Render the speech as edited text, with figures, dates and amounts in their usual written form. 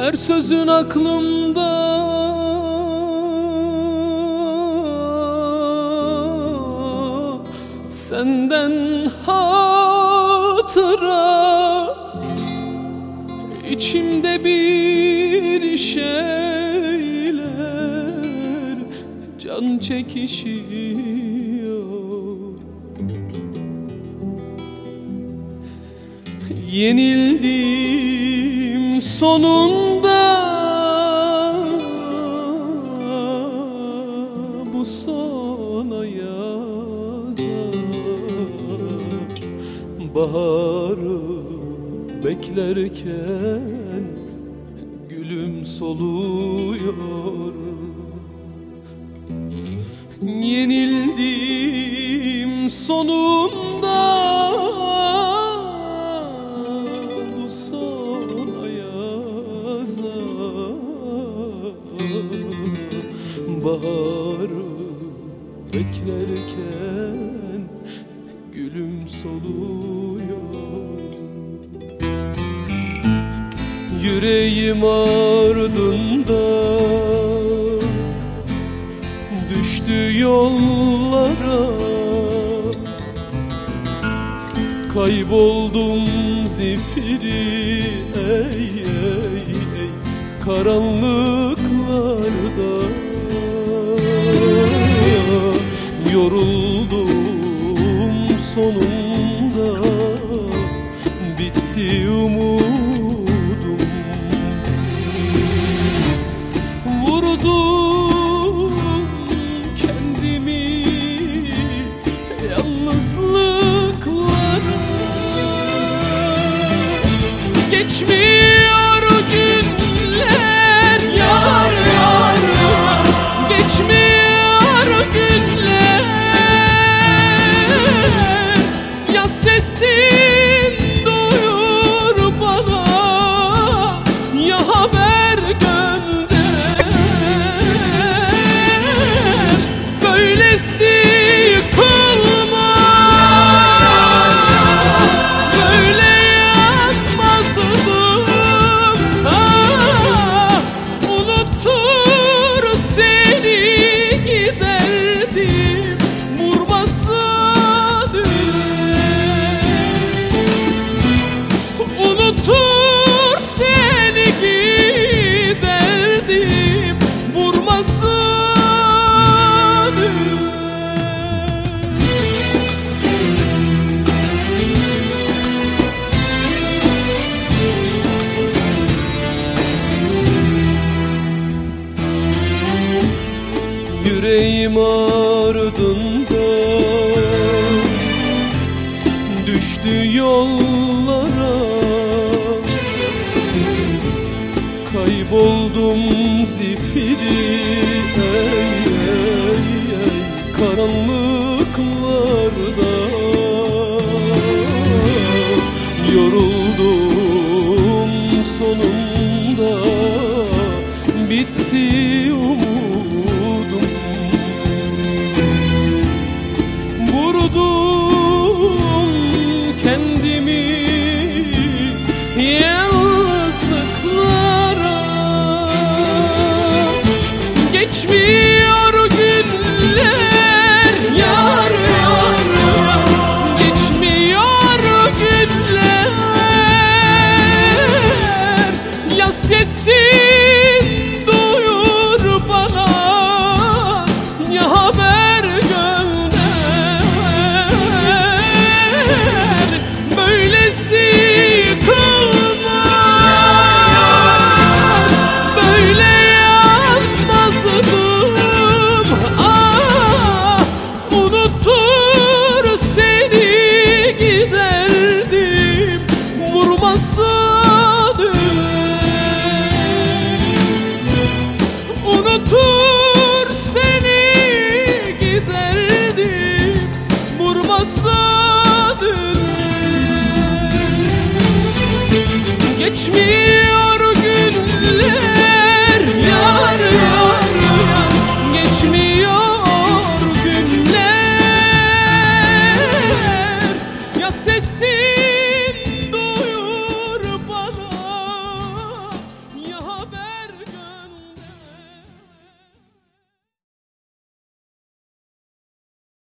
Her sözün aklımda, senden hatıra. İçimde bir şeyler can çekişiyor. Yenildim sonunda, bu sona yazar. Baharı beklerken gülüm soluyor. Yenildim sonunda, bu sona yazar. Baharı beklerken gülüm soluyor. Yüreğim ardında düştü yollara. Kayboldum zifiri, ey ey ey karanlıklarda. Yoruldum sonunda, bitti umudum. Vurdum kendimi yalnızlıklara. Geçmiyor günler yar yar yar, geçmiyor günler. Ya sesin duyur bana, ya haber gönder. Böylesi yıkılmaz, böyle yanmazdım. Unutur seni giderdim, vurmasın unutur seni giderdim, vurmasın. Yüreğim ardında düştü yollara. Kayboldum zifiri, ey ey ey karanlıklarda. Yoruldum sonunda, bitti umudum. Vurdum kendimi yalnızlıklara. Geçmiyor günler yar yar yar, geçmiyor günler. Ya sesin duyur bana, ya haber gönder. Böylesi yıkılmaz, böyle yanmazdım. Unutur seni giderdim, vurmasın. Unutur seni giderdim, vurmasın. Geçmiyor